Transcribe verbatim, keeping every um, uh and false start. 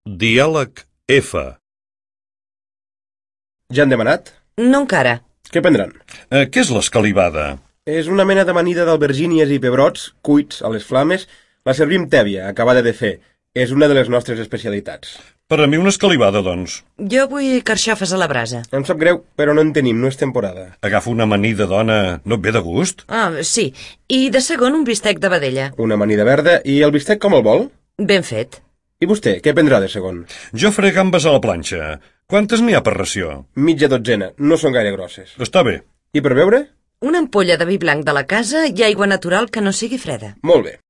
Diàleg F. Ja han demanat? No encara. Què prendran? Eh, què és l'escalivada? És una mena d'amanida d'albergínies i pebrots, cuits a les flames. La servim tèbia, acabada de fer. És una de les nostres especialitats. Per a mi una escalivada, doncs. Jo vull carxofes a la brasa. Em sap greu, però no en tenim, no és temporada. Agafa una amanida, dona. No et ve de gust? Ah, sí. I de segon un bistec de vedella. Una amanida verda i el bistec com el vol? Ben fet. I vostè, què prendrà de segon? Jo faré gambes a la planxa. Quantes n'hi ha per ració? Mitja dotzena, no són gaire grosses. Està bé. I per beure? Una ampolla de vi blanc de la casa i aigua natural que no sigui freda. Molt bé.